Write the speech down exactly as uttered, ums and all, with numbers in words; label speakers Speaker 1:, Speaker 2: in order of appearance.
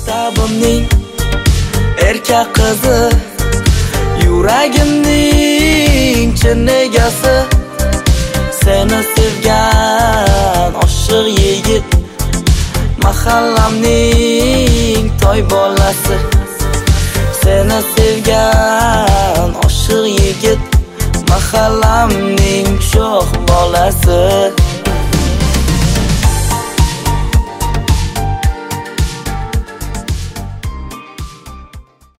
Speaker 1: maktabimning erkak qizi, yuragimning chin egasi, seni sevgan oshiq yigit, mahallamning toy bolasi. Seni sevgan oshiq yigit, mahallamning sho'x bolasi.